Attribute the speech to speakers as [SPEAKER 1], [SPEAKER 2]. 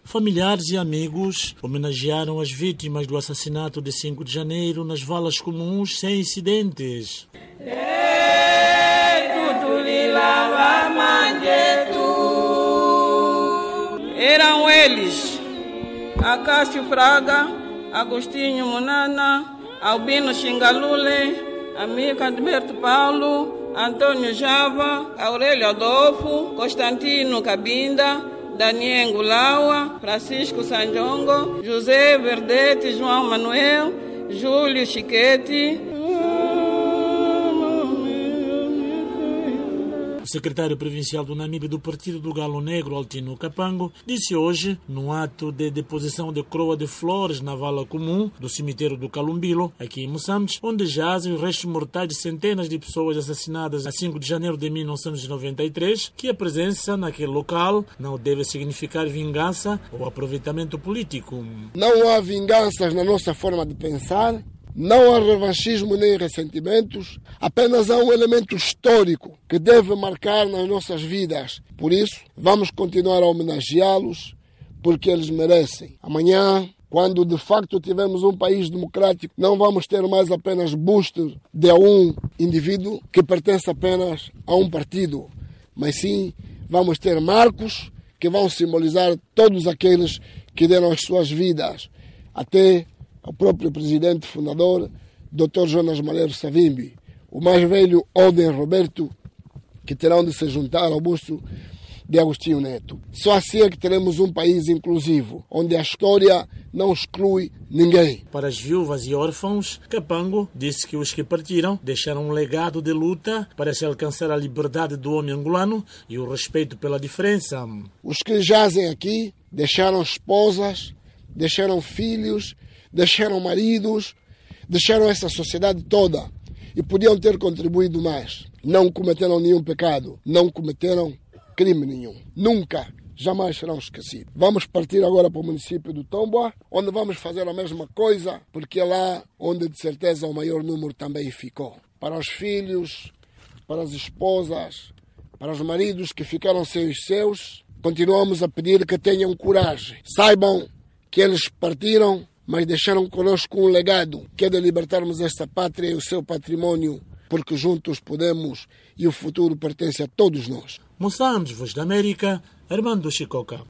[SPEAKER 1] Familiares e amigos homenagearam as vítimas do assassinato de 5 de janeiro nas valas comuns sem incidentes.
[SPEAKER 2] Eram eles, Acácio Fraga, Agostinho Munana, Albino Xingalule, Amica Alberto Paulo, Antônio Java, Aurélio Adolfo, Constantino Cabinda, Daniel Ngulawa, Francisco Sanjongo, José Verdete, João Manuel, Júlio Chiquete.
[SPEAKER 1] O secretário provincial do Namibe do Partido do Galo Negro, Altino Kapango, disse hoje, num ato de deposição de coroa de flores na vala comum do cemitério do Calumbilo, aqui em Moçambique, onde jazem os restos mortais de centenas de pessoas assassinadas a 5 de janeiro de 1993, que a presença naquele local não deve significar vingança ou aproveitamento político.
[SPEAKER 3] Não há vinganças na nossa forma de pensar. Não há revanchismo nem ressentimentos, apenas há um elemento histórico que deve marcar nas nossas vidas. Por isso, vamos continuar a homenageá-los, porque eles merecem. Amanhã, quando de facto tivermos um país democrático, não vamos ter mais apenas bustos de um indivíduo que pertence apenas a um partido, mas sim vamos ter marcos que vão simbolizar todos aqueles que deram as suas vidas, até o próprio presidente fundador, Dr. Jonas Malheiro Savimbi, o mais velho Oden Roberto, que terão de se juntar ao busto de Agostinho Neto. Só assim é que teremos um país inclusivo, onde a história não exclui ninguém.
[SPEAKER 1] Para as viúvas e órfãos, Kapango disse que os que partiram deixaram um legado de luta para se alcançar a liberdade do homem angolano e o respeito pela diferença.
[SPEAKER 3] Os que jazem aqui deixaram esposas, deixaram filhos, deixaram maridos, deixaram essa sociedade toda e podiam ter contribuído mais. Não cometeram nenhum pecado, não cometeram crime nenhum. Nunca, jamais serão esquecidos. Vamos partir agora para o município do Tomboa, onde vamos fazer a mesma coisa, porque é lá onde de certeza o maior número também ficou. Para os filhos, para as esposas, para os maridos que ficaram sem os seus, continuamos a pedir que tenham coragem. Saibam que eles partiram, mas deixaram conosco um legado, que é de libertarmos esta pátria e o seu património, porque juntos podemos e o futuro pertence a todos nós.
[SPEAKER 1] Moçambique, Voz da América, Armando Chicoca.